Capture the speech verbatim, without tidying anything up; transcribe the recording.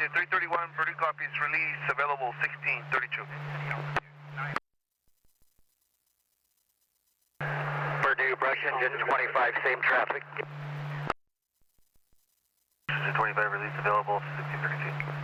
Union three thirty-one, Purdue copies, release available sixteen thirty-two. Purdue, brush engine twenty-five, same traffic. twenty-five, release available sixteen thirty-two.